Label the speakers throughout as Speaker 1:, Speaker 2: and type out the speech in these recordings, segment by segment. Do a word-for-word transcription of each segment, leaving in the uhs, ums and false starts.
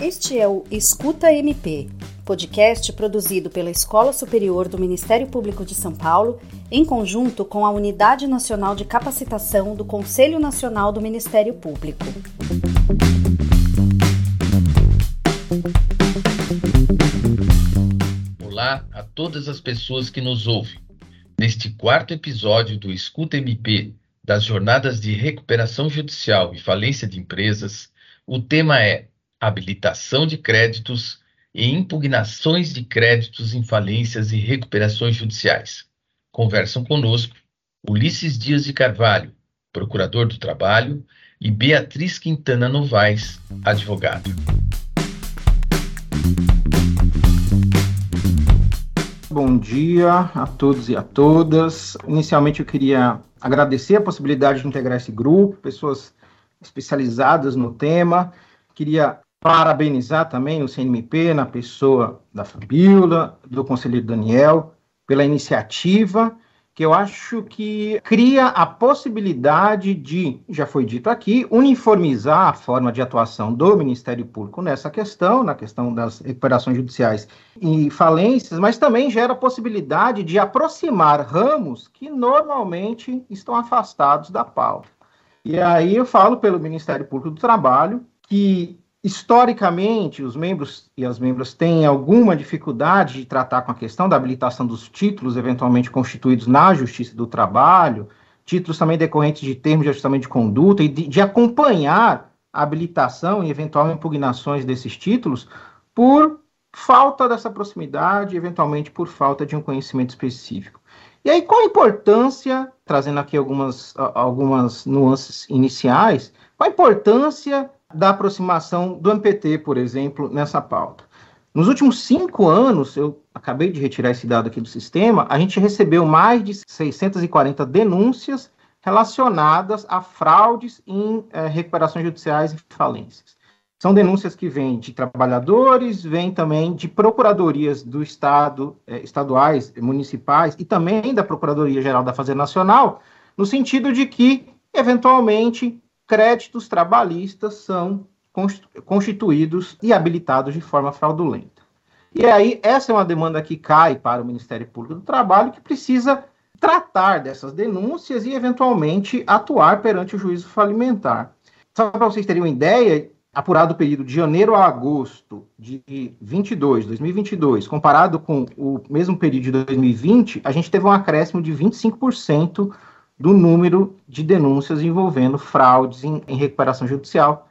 Speaker 1: Este é o Escuta M P, podcast produzido pela Escola Superior do Ministério Público de São Paulo, em conjunto com a Unidade Nacional de Capacitação do Conselho Nacional do Ministério Público.
Speaker 2: Olá a todas as pessoas que nos ouvem. Neste quarto episódio do Escuta M P das Jornadas de Recuperação Judicial e Falência de Empresas, o tema é habilitação de créditos e impugnações de créditos em falências e recuperações judiciais. Conversam conosco Ulisses Dias de Carvalho, procurador do Trabalho, e Beatriz Quintana Novaes, advogado.
Speaker 3: Bom dia a todos e a todas. Inicialmente eu queria agradecer a possibilidade de integrar esse grupo, pessoas especializadas no tema. Queria parabenizar também o C N M P, na pessoa da Fabiola, do conselheiro Daniel, pela iniciativa, que eu acho que cria a possibilidade de, já foi dito aqui, uniformizar a forma de atuação do Ministério Público nessa questão, na questão das recuperações judiciais e falências, mas também gera a possibilidade de aproximar ramos que normalmente estão afastados da pauta. E aí eu falo pelo Ministério Público do Trabalho, que historicamente os membros e as membras têm alguma dificuldade de tratar com a questão da habilitação dos títulos eventualmente constituídos na Justiça do Trabalho, títulos também decorrentes de termos de ajustamento de conduta e de, de acompanhar a habilitação e eventual impugnações desses títulos por falta dessa proximidade, eventualmente por falta de um conhecimento específico. E aí, qual a importância, trazendo aqui algumas, algumas nuances iniciais, qual a importância da aproximação do M P T, por exemplo, nessa pauta? Nos últimos cinco anos, eu acabei de retirar esse dado aqui do sistema, a gente recebeu mais de seiscentas e quarenta denúncias relacionadas a fraudes em eh, recuperações judiciais e falências. São denúncias que vêm de trabalhadores, vêm também de procuradorias do Estado, eh, estaduais, municipais, e também da Procuradoria-Geral da Fazenda Nacional, no sentido de que, eventualmente, créditos trabalhistas são constituídos e habilitados de forma fraudulenta. E aí, essa é uma demanda que cai para o Ministério Público do Trabalho, que precisa tratar dessas denúncias e, eventualmente, atuar perante o juízo falimentar. Só para vocês terem uma ideia, apurado o período de janeiro a agosto de vinte e dois, dois mil e vinte e dois, comparado com o mesmo período de dois mil e vinte, a gente teve um acréscimo de vinte e cinco por cento do número de denúncias envolvendo fraudes em, em recuperação judicial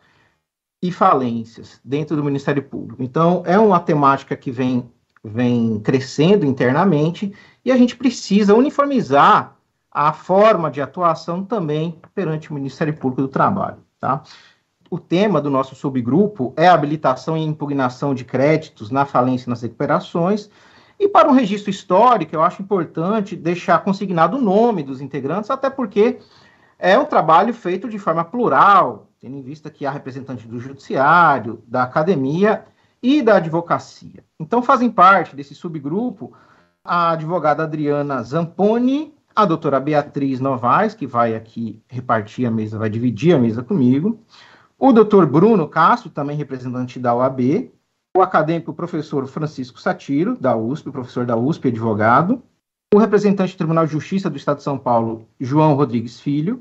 Speaker 3: e falências dentro do Ministério Público. Então, é uma temática que vem, vem crescendo internamente e a gente precisa uniformizar a forma de atuação também perante o Ministério Público do Trabalho, tá? O tema do nosso subgrupo é a habilitação e impugnação de créditos na falência e nas recuperações. E para um registro histórico, eu acho importante deixar consignado o nome dos integrantes, até porque é um trabalho feito de forma plural, tendo em vista que há representantes do judiciário, da academia e da advocacia. Então, fazem parte desse subgrupo a advogada Adriana Zamponi, a doutora Beatriz Novaes, que vai aqui repartir a mesa, vai dividir a mesa comigo, o doutor Bruno Castro, também representante da O A B, o acadêmico professor Francisco Satiro, da U S P, professor da U S P, advogado, o representante do Tribunal de Justiça do Estado de São Paulo, João Rodrigues Filho,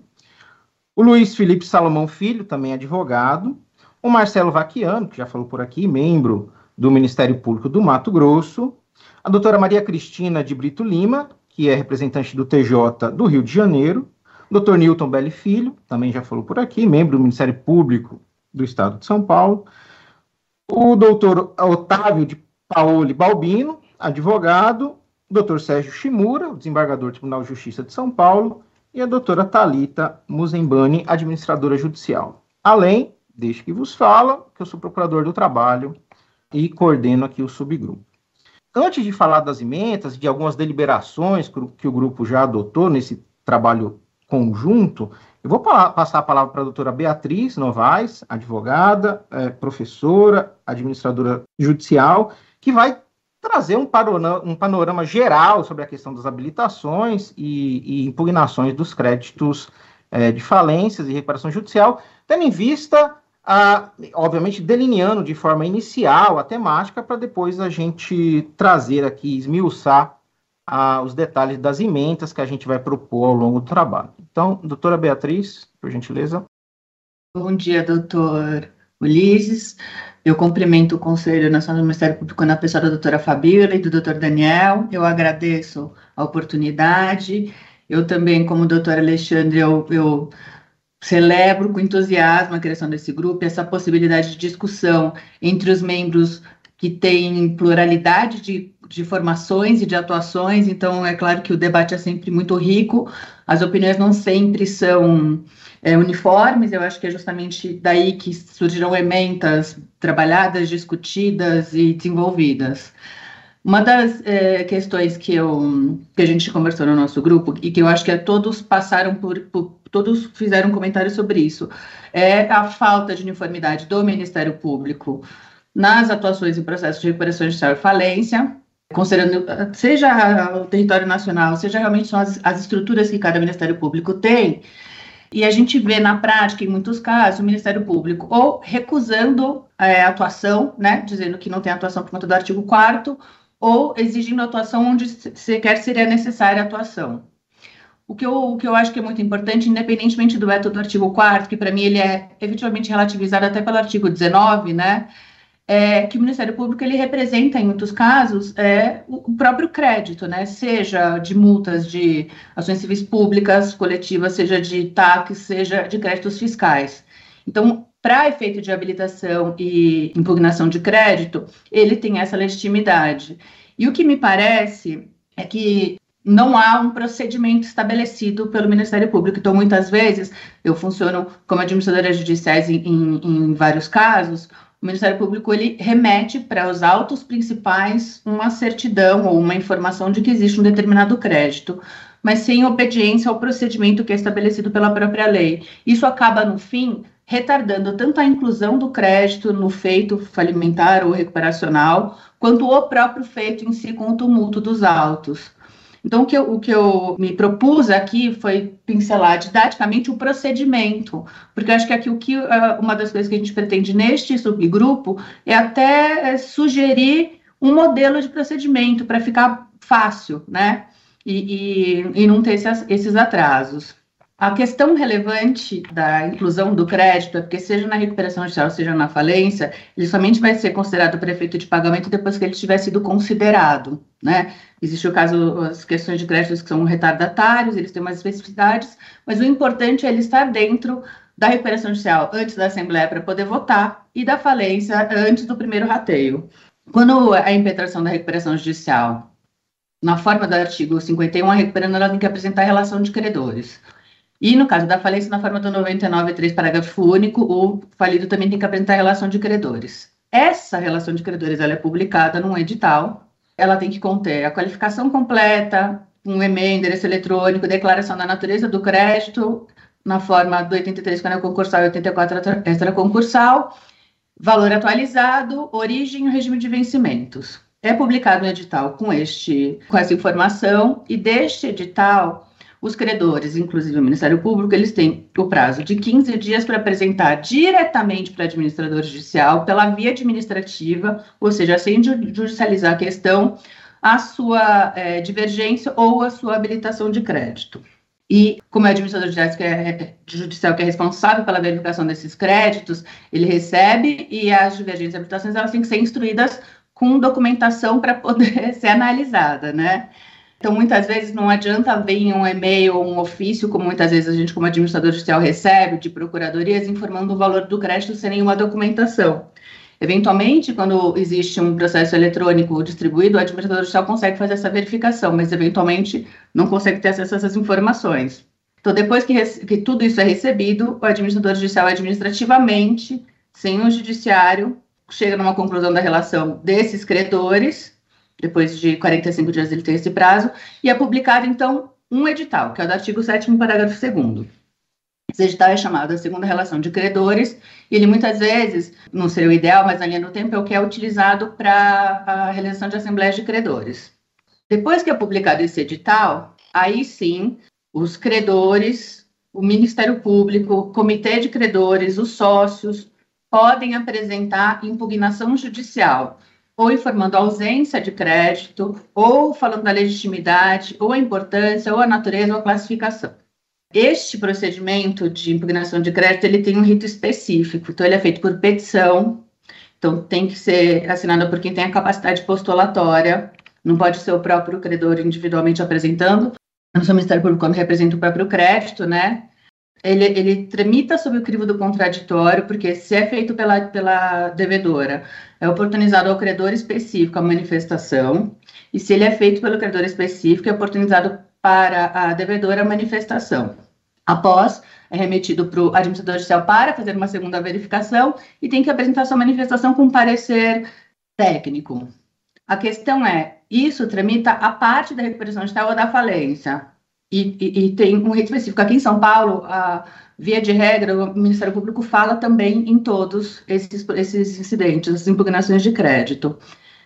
Speaker 3: o Luiz Felipe Salomão Filho, também advogado, o Marcelo Vaquiano, que já falou por aqui, membro do Ministério Público do Mato Grosso, a doutora Maria Cristina de Brito Lima, que é representante do T J do Rio de Janeiro, o doutor Newton Belli Filho, também já falou por aqui, membro do Ministério Público do Estado de São Paulo, o doutor Otávio de Paoli Balbino, advogado, o doutor Sérgio Shimura, desembargador do Tribunal de Justiça de São Paulo, e a doutora Thalita Muzembani, administradora judicial. Além, desde que vos fala, que eu sou procurador do trabalho e coordeno aqui o subgrupo. Antes de falar das emendas e de algumas deliberações que o grupo já adotou nesse trabalho conjunto, eu vou pa- passar a palavra para a doutora Beatriz Novaes, advogada, é, professora, administradora judicial, que vai trazer um panorama, um panorama geral sobre a questão das habilitações e, e impugnações dos créditos é, de falências e recuperação judicial, tendo em vista ah, obviamente delineando de forma inicial a temática para depois a gente trazer aqui, esmiuçar ah, os detalhes das emendas que a gente vai propor ao longo do trabalho. Então, doutora Beatriz, por gentileza.
Speaker 4: Bom dia, doutor Ulisses. Eu cumprimento o Conselho Nacional do Ministério Público na pessoa da doutora Fabíola e do doutor Daniel. Eu agradeço a oportunidade. Eu também, como o doutor Alexandre, eu, eu celebro com entusiasmo a criação desse grupo, essa possibilidade de discussão entre os membros que têm pluralidade de, de formações e de atuações. Então, é claro que o debate é sempre muito rico, as opiniões não sempre são é, uniformes. Eu acho que é justamente daí que surgirão emendas trabalhadas, discutidas e desenvolvidas. Uma das é, questões que, eu, que a gente conversou no nosso grupo, e que eu acho que é, todos passaram por, por, todos fizeram um comentário sobre isso, é a falta de uniformidade do Ministério Público nas atuações em processos de recuperação judicial e falência, considerando seja o território nacional, seja realmente são as, as estruturas que cada Ministério Público tem. E a gente vê na prática, em muitos casos, o Ministério Público ou recusando é, a atuação, né, dizendo que não tem atuação por conta do artigo quarto, ou exigindo atuação onde sequer seria necessária a atuação. O que, eu, o que eu acho que é muito importante, independentemente do veto do artigo quarto, que para mim ele é efetivamente relativizado até pelo artigo dezenove, né, é que o Ministério Público ele representa, em muitos casos, é, o próprio crédito, né, seja de multas de ações civis públicas, coletivas, seja de T A Cs, seja de créditos fiscais. Então, para efeito de habilitação e impugnação de crédito, ele tem essa legitimidade. E o que me parece é que não há um procedimento estabelecido pelo Ministério Público. Então, muitas vezes, eu funciono como administradora judiciais em, em, em vários casos. O Ministério Público ele remete para os autos principais uma certidão ou uma informação de que existe um determinado crédito, mas sem obediência ao procedimento que é estabelecido pela própria lei. Isso acaba, no fim, retardando tanto a inclusão do crédito no feito falimentar ou recuperacional, quanto o próprio feito em si com o tumulto dos autos. Então, o que, eu, o que eu me propus aqui foi pincelar didaticamente o procedimento, porque eu acho que aqui o que, uma das coisas que a gente pretende neste subgrupo é até sugerir um modelo de procedimento para ficar fácil, né, e, e, e não ter esses, esses atrasos. A questão relevante da inclusão do crédito é porque, seja na recuperação judicial, seja na falência, ele somente vai ser considerado para efeito de pagamento depois que ele tiver sido considerado, né? Existe o caso, as questões de créditos que são retardatários, eles têm umas especificidades, mas o importante é ele estar dentro da recuperação judicial antes da Assembleia para poder votar e da falência antes do primeiro rateio. Quando a impetração da recuperação judicial, na forma do artigo cinquenta e um, a recuperando ela tem que apresentar a relação de credores. E, no caso da falência, na forma do noventa e nove, três, parágrafo único, o falido também tem que apresentar a relação de credores. Essa relação de credores ela é publicada num edital, ela tem que conter a qualificação completa, um e-mail, endereço eletrônico, declaração da natureza do crédito, na forma do oitenta e três, quando é concursal, e oitenta e quatro, extraconcursal, valor atualizado, origem e regime de vencimentos. É publicado um edital com, este, com essa informação, e deste edital, os credores, inclusive o Ministério Público, eles têm o prazo de quinze dias para apresentar diretamente para o administrador judicial, pela via administrativa, ou seja, sem judicializar a questão, a sua é, divergência ou a sua habilitação de crédito. E, como é o administrador judicial que é, judicial que é responsável pela verificação desses créditos, ele recebe, e as divergências e habilitações elas têm que ser instruídas com documentação para poder ser analisada, né? Então, muitas vezes, não adianta vir um e-mail ou um ofício, como muitas vezes a gente, como administrador judicial, recebe de procuradorias, informando o valor do crédito sem nenhuma documentação. Eventualmente, quando existe um processo eletrônico distribuído, o administrador judicial consegue fazer essa verificação, mas, eventualmente, não consegue ter acesso a essas informações. Então, depois que, que tudo isso é recebido, o administrador judicial, administrativamente, sem o judiciário, chega numa conclusão da relação desses credores. Depois de quarenta e cinco dias ele tem esse prazo, e é publicado, então, um edital, que é o do artigo sétimo, parágrafo segundo. Esse edital é chamado a segunda relação de credores, e ele muitas vezes, não seria o ideal, mas na linha do tempo, é o que é utilizado para a realização de assembleias de credores. Depois que é publicado esse edital, aí sim, os credores, o Ministério Público, o Comitê de Credores, os sócios, podem apresentar impugnação judicial, ou informando a ausência de crédito, ou falando da legitimidade, ou a importância, ou a natureza, ou a classificação. Este procedimento de impugnação de crédito, ele tem um rito específico, então ele é feito por petição, então tem que ser assinado por quem tem a capacidade postulatória, não pode ser o próprio credor individualmente apresentando, não sou o Ministério Público quando representa o próprio crédito, né? Ele, ele tramita sob o crivo do contraditório, porque se é feito pela, pela devedora, é oportunizado ao credor específico a manifestação, e se ele é feito pelo credor específico, é oportunizado para a devedora a manifestação. Após, é remetido para o administrador judicial para fazer uma segunda verificação e tem que apresentar sua manifestação com parecer técnico. A questão é, isso tramita a parte da recuperação judicial ou da falência. E, e, e tem um rito específico. Aqui em São Paulo, a, via de regra, o Ministério Público fala também em todos esses, esses incidentes, essas impugnações de crédito.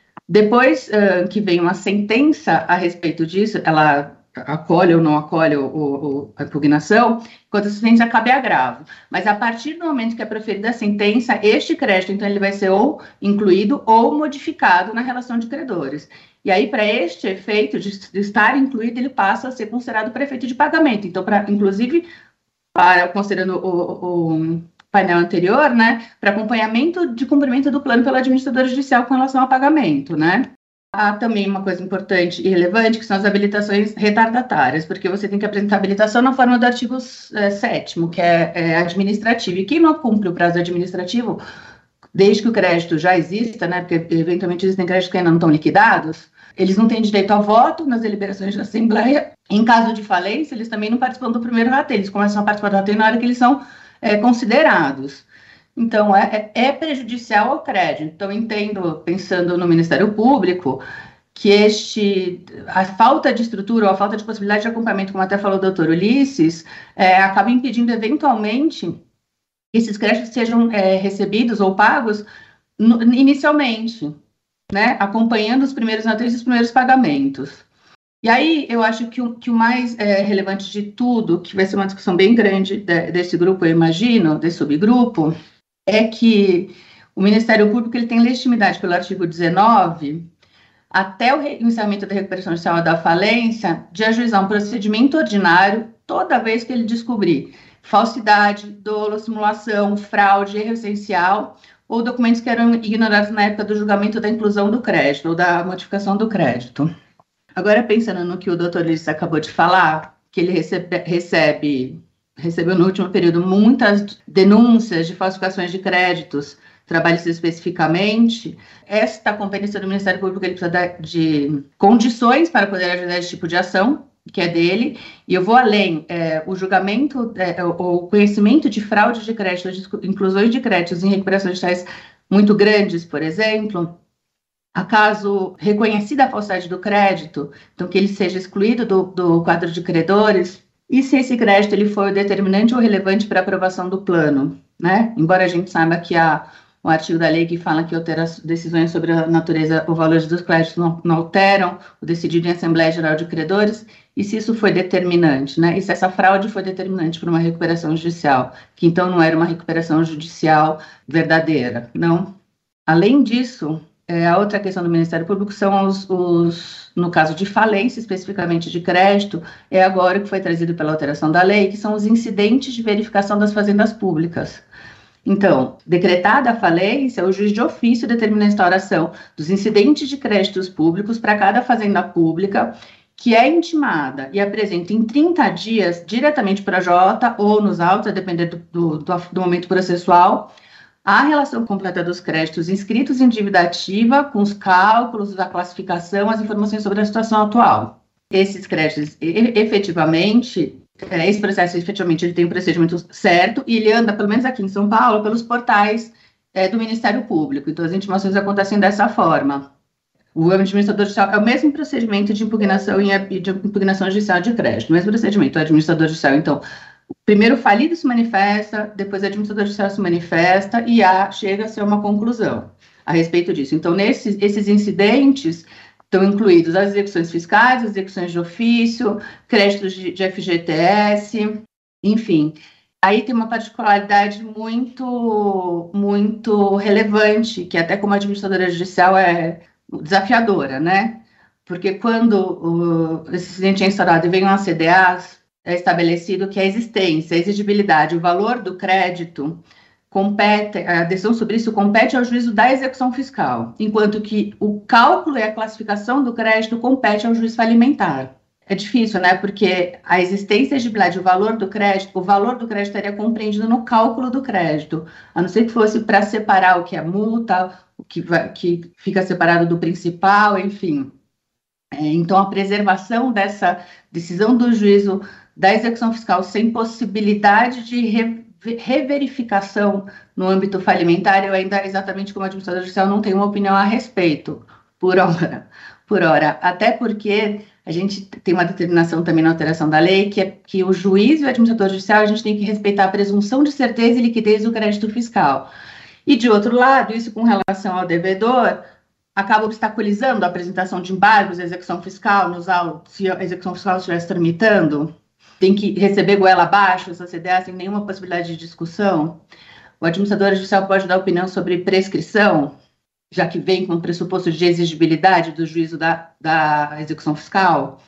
Speaker 4: Depois uh, que vem uma sentença a respeito disso, ela acolhe ou não acolhe o, o, a impugnação, quando a sentença cabe agravo. Mas a partir do momento que é proferida a sentença, este crédito, então, ele vai ser ou incluído ou modificado na relação de credores. E aí, para este efeito de, de estar incluído, ele passa a ser considerado para efeito de pagamento. Então, pra, inclusive, para, considerando o, o painel anterior, né, para acompanhamento de cumprimento do plano pelo administrador judicial com relação ao pagamento, né. Há também uma coisa importante e relevante, que são as habilitações retardatárias, porque você tem que apresentar habilitação na forma do artigo é, sétimo, que é, é administrativo. E quem não cumpre o prazo administrativo, desde que o crédito já exista, né, porque eventualmente existem créditos que ainda não estão liquidados, eles não têm direito ao voto nas deliberações da Assembleia. Em caso de falência, eles também não participam do primeiro rateio, eles começam a participar do rateio na hora que eles são é, considerados. Então, é, é prejudicial ao crédito. Então, entendo, pensando no Ministério Público, que este, a falta de estrutura ou a falta de possibilidade de acompanhamento, como até falou o doutor Ulisses, é, acaba impedindo, eventualmente, que esses créditos sejam é, recebidos ou pagos no, inicialmente, né, acompanhando os primeiros rateios e os primeiros pagamentos. E aí, eu acho que o, que o mais é, relevante de tudo, que vai ser uma discussão bem grande de, desse grupo, eu imagino, desse subgrupo, é que o Ministério Público ele tem legitimidade pelo artigo dezenove, até o iniciamento da recuperação judicial da falência, de ajuizar um procedimento ordinário toda vez que ele descobrir falsidade, dolo, simulação, fraude, erro essencial, ou documentos que eram ignorados na época do julgamento da inclusão do crédito, ou da modificação do crédito. Agora, pensando no que o doutor Ulisses acabou de falar, que ele recebe... recebe recebeu no último período muitas denúncias de falsificações de créditos, trabalhistas especificamente, esta competência do Ministério Público ele precisa de condições para poder ajudar esse tipo de ação, que é dele, e eu vou além, é, o julgamento, é, o conhecimento de fraude de crédito, de inclusões de créditos em recuperações judiciais muito grandes, por exemplo, acaso reconhecida a falsidade do crédito, então que ele seja excluído do, do quadro de credores, e se esse crédito ele for determinante ou relevante para a aprovação do plano, né? Embora a gente saiba que há um artigo da lei que fala que altera decisões sobre a natureza ou valores dos créditos não, não alteram o decidido em Assembleia Geral de Credores, e se isso foi determinante, né? E se essa fraude foi determinante para uma recuperação judicial, que então não era uma recuperação judicial verdadeira, não? Além disso, é, a outra questão do Ministério Público são os, os, no caso de falência, especificamente de crédito, é agora que foi trazido pela alteração da lei, que são os incidentes de verificação das fazendas públicas. Então, decretada a falência, o juiz de ofício determina a instauração dos incidentes de créditos públicos para cada fazenda pública, que é intimada e apresenta em trinta dias diretamente para a Jota ou nos autos, a depender do, do, do, do momento processual, a relação completa dos créditos inscritos em dívida ativa, com os cálculos, a classificação, as informações sobre a situação atual. Esses créditos, efetivamente, esse processo, efetivamente, ele tem um procedimento certo e ele anda, pelo menos aqui em São Paulo, pelos portais é, do Ministério Público. Então, as intimações acontecem dessa forma. O administrador judicial é o mesmo procedimento de impugnação e de impugnação judicial de crédito, o mesmo procedimento. O administrador judicial, então, primeiro o falido se manifesta, depois o administrador judicial se manifesta e a, chega a ser uma conclusão a respeito disso. Então, nesses esses incidentes estão incluídos as execuções fiscais, as execuções de ofício, créditos de, de F G T S, enfim. Aí tem uma particularidade muito, muito relevante, que até como administradora judicial é desafiadora, né? Porque quando o, esse incidente é instaurado e vem um A C D A, é estabelecido que a existência, a exigibilidade, o valor do crédito compete, a decisão sobre isso compete ao juízo da execução fiscal, enquanto que o cálculo e a classificação do crédito compete ao juiz falimentar. É difícil, né? Porque a existência, a exigibilidade, o valor do crédito, o valor do crédito estaria compreendido no cálculo do crédito, a não ser que fosse para separar o que é multa, o que, vai, que fica separado do principal, enfim. É, então, a preservação dessa decisão do juízo da execução fiscal sem possibilidade de re, reverificação no âmbito falimentar, eu ainda, exatamente como administrador judicial, não tenho uma opinião a respeito, por hora. Por hora, até porque a gente tem uma determinação também na alteração da lei, que é que o juiz e o administrador judicial, a gente tem que respeitar a presunção de certeza e liquidez do crédito fiscal. E, de outro lado, isso com relação ao devedor, acaba obstaculizando a apresentação de embargos à execução fiscal, nos autos, se a execução fiscal estivesse tramitando, tem que receber goela abaixo, essa C D A sem nenhuma possibilidade de discussão. O administrador judicial pode dar opinião sobre prescrição, já que vem com o pressuposto de exigibilidade do juízo da, da execução fiscal.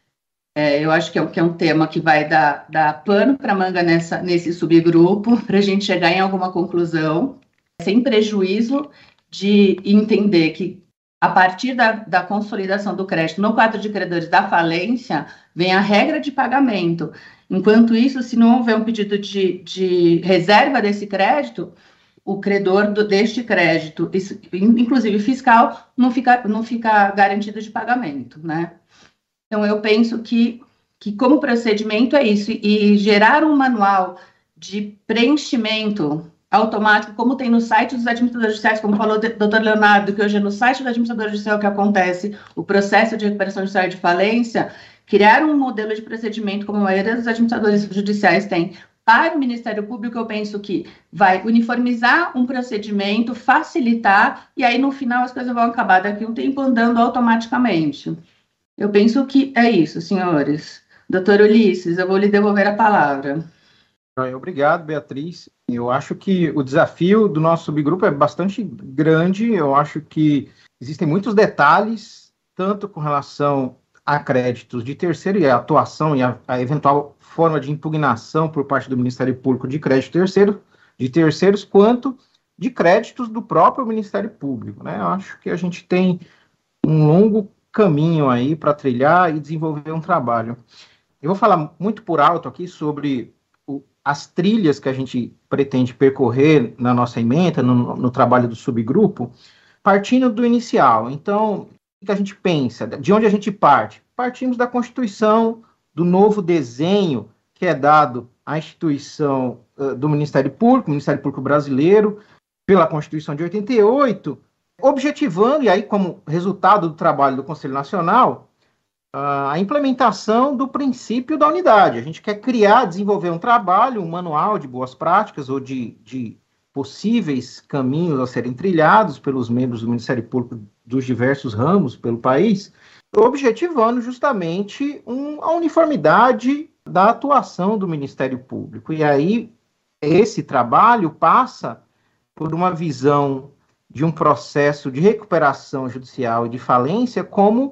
Speaker 4: É, eu acho que é, que é um tema que vai dar, dar pano para manga nessa, nesse subgrupo, para a gente chegar em alguma conclusão, sem prejuízo de entender que, a partir da, da consolidação do crédito no quadro de credores da falência, vem a regra de pagamento. Enquanto isso, se não houver um pedido de, de reserva desse crédito, o credor do, deste crédito, isso, inclusive fiscal, não fica, não fica garantido de pagamento, né? Então, eu penso que, que como procedimento é isso, e, e gerar um manual de preenchimento automático, como tem no site dos administradores judiciais, como falou o doutor Leonardo, que hoje é no site do administrador judicial que acontece o processo de recuperação judicial de falência, criar um modelo de procedimento, como a maioria dos administradores judiciais tem, para o Ministério Público, eu penso que vai uniformizar um procedimento, facilitar, e aí no final as coisas vão acabar daqui um tempo andando automaticamente. Eu penso que é isso, senhores. Doutor Ulisses, eu vou lhe devolver a palavra.
Speaker 3: Obrigado, Beatriz. Eu acho que o desafio do nosso subgrupo é bastante grande. Eu acho que existem muitos detalhes, tanto com relação a créditos de terceiro e a atuação e a, a eventual forma de impugnação por parte do Ministério Público de crédito terceiro, de terceiros, quanto de créditos do próprio Ministério Público, né? Eu acho que a gente tem um longo caminho aí para trilhar e desenvolver um trabalho. Eu vou falar muito por alto aqui sobre o, as trilhas que a gente pretende percorrer na nossa ementa, no, no trabalho do subgrupo, partindo do inicial. Então, o que a gente pensa? De onde a gente parte? Partimos da Constituição, do novo desenho que é dado à instituição uh, do Ministério Público, Ministério Público Brasileiro, pela Constituição de oitenta e oito, objetivando, e aí como resultado do trabalho do Conselho Nacional, uh, a implementação do princípio da unidade. A gente quer criar, desenvolver um trabalho, um manual de boas práticas ou de, de possíveis caminhos a serem trilhados pelos membros do Ministério Público dos diversos ramos pelo país, objetivando justamente um, a uniformidade da atuação do Ministério Público. E aí, esse trabalho passa por uma visão de um processo de recuperação judicial e de falência como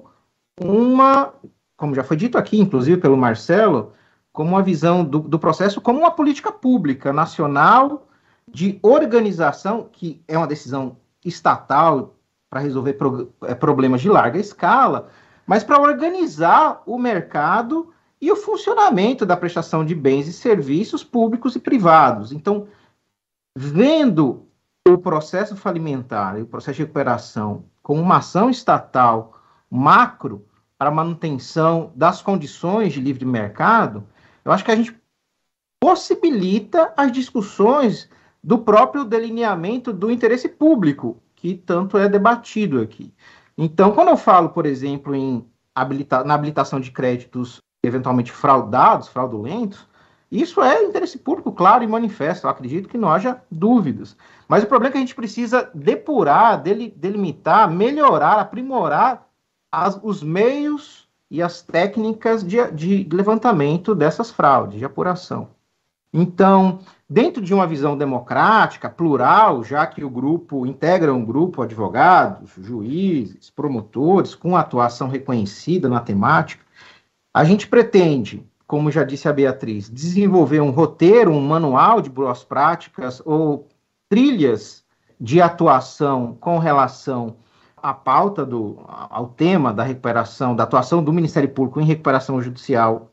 Speaker 3: uma, como já foi dito aqui, inclusive pelo Marcelo, como uma visão do, do processo como uma política pública nacional de organização, que é uma decisão estatal para resolver pro, é, problemas de larga escala, mas para organizar o mercado e o funcionamento da prestação de bens e serviços públicos e privados. Então, vendo o processo falimentar e o processo de recuperação como uma ação estatal macro para a manutenção das condições de livre mercado, eu acho que a gente possibilita as discussões do próprio delineamento do interesse público, que tanto é debatido aqui. Então, quando eu falo, por exemplo, em habilita- na habilitação de créditos eventualmente fraudados, fraudulentos, isso é interesse público claro e manifesto. Eu acredito que não haja dúvidas. Mas o problema é que a gente precisa depurar, del- delimitar, melhorar, aprimorar as, os meios e as técnicas de, de levantamento dessas fraudes, de apuração. Então, dentro de uma visão democrática, plural, já que o grupo integra um grupo de advogados, juízes, promotores, com atuação reconhecida na temática, a gente pretende, como já disse a Beatriz, desenvolver um roteiro, um manual de boas práticas ou trilhas de atuação com relação à pauta, do, ao tema da recuperação, da atuação do Ministério Público em recuperação judicial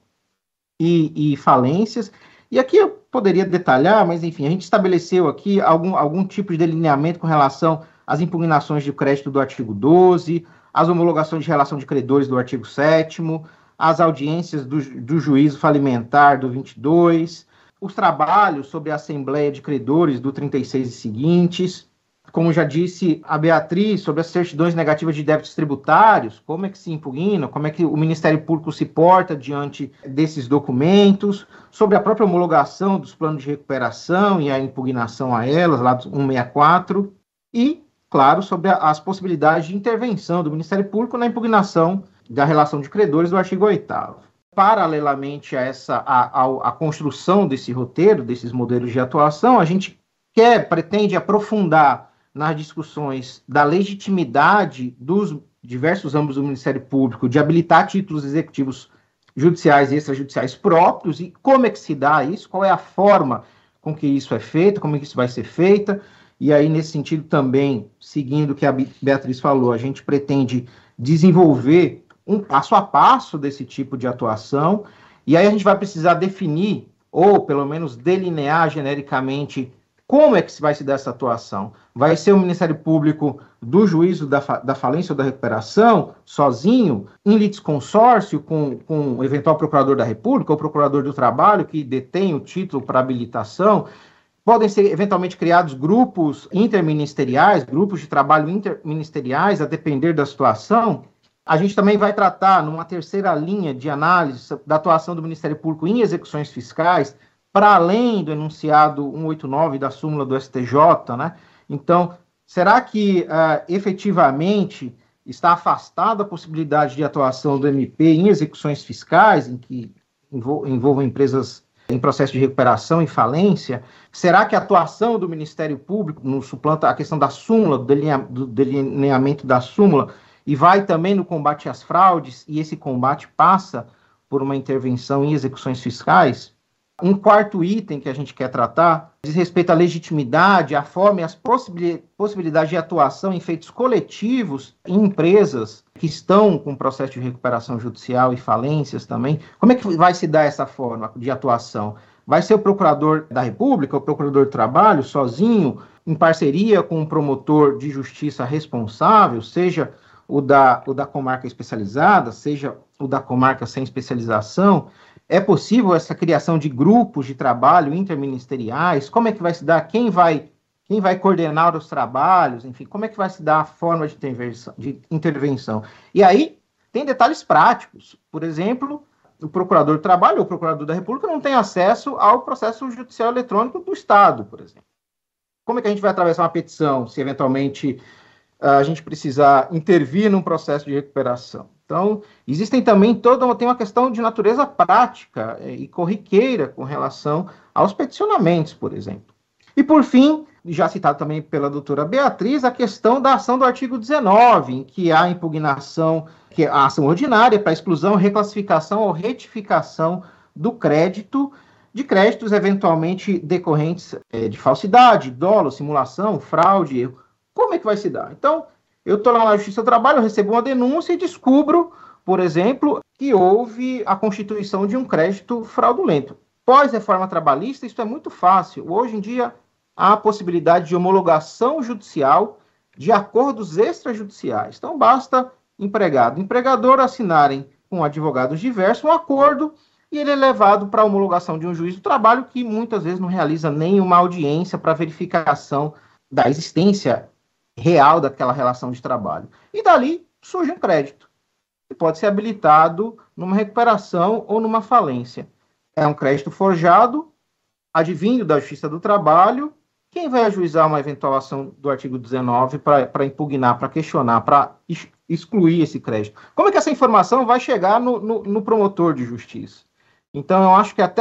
Speaker 3: e, e falências. E aqui eu poderia detalhar, mas enfim, a gente estabeleceu aqui algum, algum tipo de delineamento com relação às impugnações de crédito do artigo doze, as homologações de relação de credores do artigo sétimo, as audiências do, do juízo falimentar do vinte e dois, os trabalhos sobre a Assembleia de Credores do trinta e seis e seguintes, como já disse a Beatriz, sobre as certidões negativas de débitos tributários, como é que se impugna, como é que o Ministério Público se porta diante desses documentos, sobre a própria homologação dos planos de recuperação e a impugnação a elas, lá do cento e sessenta e quatro, e, claro, sobre a, as possibilidades de intervenção do Ministério Público na impugnação da relação de credores do artigo oitavo. Paralelamente a essa a, a, a construção desse roteiro, desses modelos de atuação, a gente quer, pretende aprofundar nas discussões da legitimidade dos diversos âmbitos do Ministério Público de habilitar títulos executivos judiciais e extrajudiciais próprios, e como é que se dá isso, qual é a forma com que isso é feito, como é que isso vai ser feito, e aí, nesse sentido, também, seguindo o que a Beatriz falou, a gente pretende desenvolver um passo a passo desse tipo de atuação, e aí a gente vai precisar definir, ou pelo menos delinear genericamente, como é que vai se dar essa atuação? Vai ser o Ministério Público do juízo da, fa da falência ou da recuperação, sozinho, em litisconsórcio com, com o eventual procurador da República ou procurador do trabalho que detém o título para habilitação? Podem ser eventualmente criados grupos interministeriais, grupos de trabalho interministeriais, a depender da situação. A gente também vai tratar, numa terceira linha de análise, da atuação do Ministério Público em execuções fiscais, para além do enunciado cento e oitenta e nove da súmula do S T J, né? Então, será que uh, efetivamente está afastada a possibilidade de atuação do M P em execuções fiscais, em que envol envolvam empresas em processo de recuperação e falência? Será que a atuação do Ministério Público no suplanta a questão da súmula, do, delinea do delineamento da súmula, e vai também no combate às fraudes, e esse combate passa por uma intervenção em execuções fiscais? Um quarto item que a gente quer tratar diz respeito à legitimidade, à forma e às possibilidades de atuação em feitos coletivos em empresas que estão com processo de recuperação judicial e falências também. Como é que vai se dar essa forma de atuação? Vai ser o procurador da República, o procurador do trabalho, sozinho, em parceria com um promotor de justiça responsável, seja o da, o da comarca especializada, seja o da comarca sem especialização? É possível essa criação de grupos de trabalho interministeriais? Como é que vai se dar? Quem vai, quem vai coordenar os trabalhos? Enfim, como é que vai se dar a forma de intervenção? De intervenção? E aí, tem detalhes práticos. Por exemplo, o procurador do trabalho ou o procurador da República não tem acesso ao processo judicial eletrônico do Estado, por exemplo. Como é que a gente vai atravessar uma petição se, eventualmente, a gente precisar intervir num processo de recuperação? Então, existem também toda tem uma questão de natureza prática e corriqueira com relação aos peticionamentos, por exemplo. E, por fim, já citado também pela doutora Beatriz, a questão da ação do artigo dezenove, em que há impugnação, que é a ação ordinária para exclusão, reclassificação ou retificação do crédito, de créditos eventualmente decorrentes é, de falsidade, dolo, simulação, fraude, erro. Como é que vai se dar? Então, eu estou lá na Justiça do Trabalho, eu recebo uma denúncia e descubro, por exemplo, que houve a constituição de um crédito fraudulento. Pós-reforma trabalhista, isso é muito fácil. Hoje em dia, há a possibilidade de homologação judicial de acordos extrajudiciais. Então, basta empregado e empregador assinarem com advogados diversos um acordo e ele é levado para a homologação de um juiz do trabalho que muitas vezes não realiza nenhuma audiência para verificação da existência real daquela relação de trabalho. E dali surge um crédito, que pode ser habilitado numa recuperação ou numa falência. É um crédito forjado, advindo da Justiça do Trabalho. Quem vai ajuizar uma eventual ação do artigo dezenove para impugnar, para questionar, para excluir esse crédito? Como é que essa informação vai chegar no, no, no promotor de justiça? Então, eu acho que até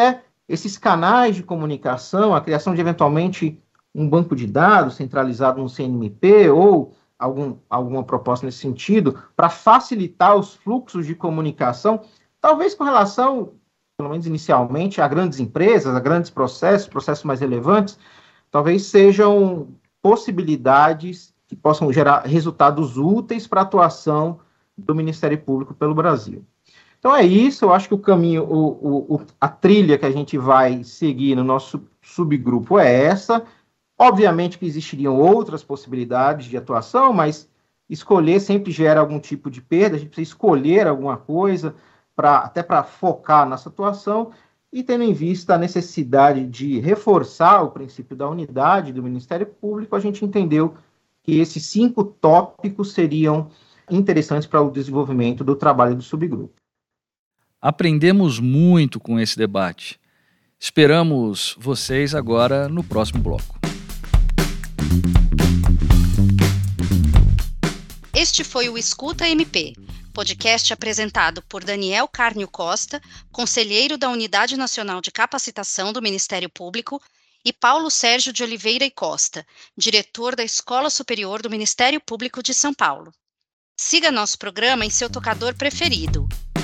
Speaker 3: esses canais de comunicação, a criação de, eventualmente, um banco de dados centralizado no C N M P ou algum, alguma proposta nesse sentido, para facilitar os fluxos de comunicação, talvez com relação, pelo menos inicialmente, a grandes empresas, a grandes processos, processos mais relevantes, talvez sejam possibilidades que possam gerar resultados úteis para a atuação do Ministério Público pelo Brasil. Então é isso, eu acho que o caminho, o, o, a trilha que a gente vai seguir no nosso subgrupo é essa. Obviamente que existiriam outras possibilidades de atuação, mas escolher sempre gera algum tipo de perda, a gente precisa escolher alguma coisa, pra, até para focar nessa atuação, e tendo em vista a necessidade de reforçar o princípio da unidade do Ministério Público, a gente entendeu que esses cinco tópicos seriam interessantes para o desenvolvimento do trabalho do subgrupo.
Speaker 5: Aprendemos muito com esse debate. Esperamos vocês agora no próximo bloco.
Speaker 1: Este foi o Escuta M P, podcast apresentado por Daniel Carnio Costa, conselheiro da Unidade Nacional de Capacitação do Ministério Público, e Paulo Sérgio de Oliveira e Costa, diretor da Escola Superior do Ministério Público de São Paulo. Siga nosso programa em seu tocador preferido.